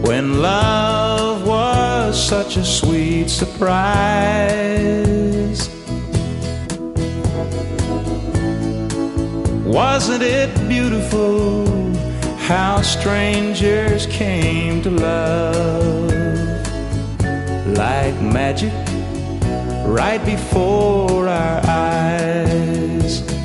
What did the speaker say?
when love was such a sweet surprise. Wasn't it beautiful how strangers came to love like magic right before our eyes?